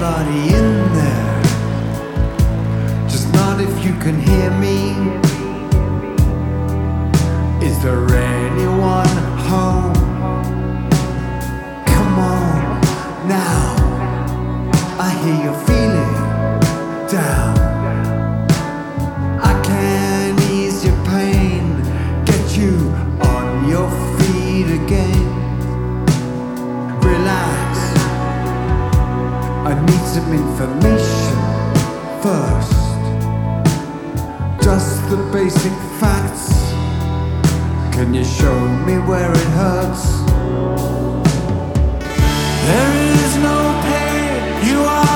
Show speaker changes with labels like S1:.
S1: anybody in there? Just not if you can hear me. Is there anyone home? Come on now, I hear you're feeling down. I can ease your pain, get you on your feet again. Relax, I need some information first. Just the basic facts. Can you show me where it hurts? There